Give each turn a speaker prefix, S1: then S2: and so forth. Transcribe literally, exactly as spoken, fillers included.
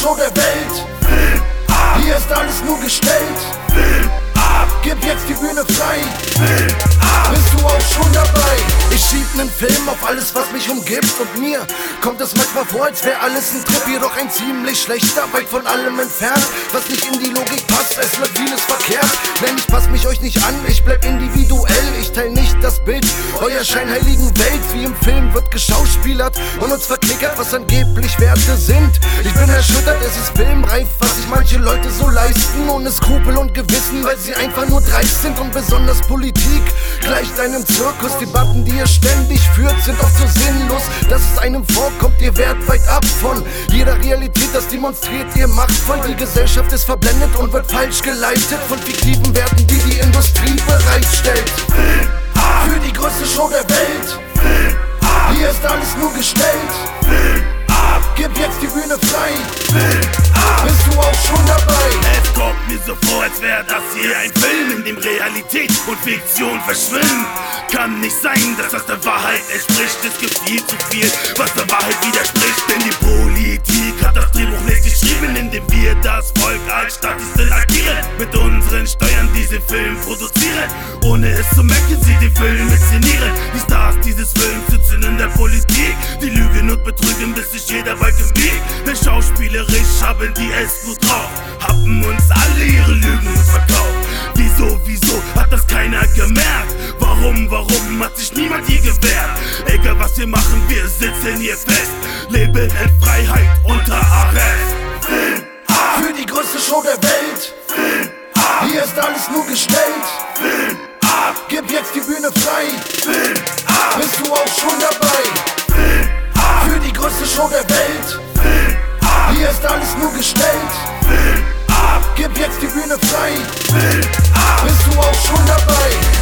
S1: Show der Welt.
S2: Film ab.
S1: Hier ist alles nur gestellt.
S2: Film ab.
S1: Gib jetzt die Bühne frei.
S2: Film ab.
S1: Bist du auch schon dabei? Ich schieb nen Film auf alles, was mich umgibt. Und mir kommt es manchmal vor, als wär alles ein Trip. Jedoch ein ziemlich schlechter, weit von allem entfernt, was nicht in die Logik passt. Es wird vieles verkehrt. Nein, ich pass mich euch nicht an, ich bleib individuell. Ich teil nicht das Bild eurer scheinheiligen Welt. Wie im Film wird geschauspielert und uns verklickert, was angeblich Werte sind. Ich bin erschüttert, es ist filmreif, was sich manche Leute so leisten, ohne Skrupel und Gewissen, weil sie einfach nur dreist sind. Und besonders Politik gleicht einem Zirkus. Debatten, die ihr ständig führt, sind oft so sinnlos, dass es einem vorkommt, ihr wärt weit ab von jeder Realität. Das demonstriert ihr machtvoll. Die Gesellschaft ist verblendet und wird falsch geleitet von fiktiven Werten, die die Industrie bereitstellt.
S2: Film ab.
S1: Für die größte Show der Welt.
S2: Film ab.
S1: Hier ist alles nur gestellt.
S2: Film ab.
S1: Gib jetzt die Bühne frei.
S2: Film ab.
S1: Bist du auch schon dabei?
S2: Es kommt mir so vor, als wäre das hier ein Film, in dem Realität und Fiktion verschwimmen. Kann nicht sein, dass das der Wahrheit entspricht. Es gibt viel zu viel, was der Wahrheit widerspricht. Denn die Politik hat das Drehbuch nicht geschrieben, in dem wir das Volk als Statisten agieren. Mit unseren Steuern diesen Film produzieren. Ohne es zu merken, sie den Film inszenieren. Die Stars dieses Films sitzen in der Politik. Die lügen und betrügen, bis sich jeder Balken biegt. Denn schauspielerisch haben die es gut drauf. Haben uns alle ihre Lügen verkauft. Wieso, wieso hat das keiner gemerkt? Warum, warum hat sich niemand hier gewehrt? Egal was wir machen, wir sitzen hier fest. Leben in Freiheit unter Arrest. Film ab.
S1: Für die größte Show der Welt.
S2: Film ab.
S1: Hier ist alles nur gestellt.
S2: Film ab.
S1: Gib jetzt die Bühne frei.
S2: Film ab.
S1: Bist du auch schon dabei?
S2: Film ab.
S1: Für die größte Show der Welt.
S2: Film ab.
S1: Hier ist alles nur gestellt.
S2: Film ab.
S1: Gib jetzt die Bühne frei.
S2: Film ab.
S1: Bist du auch schon dabei?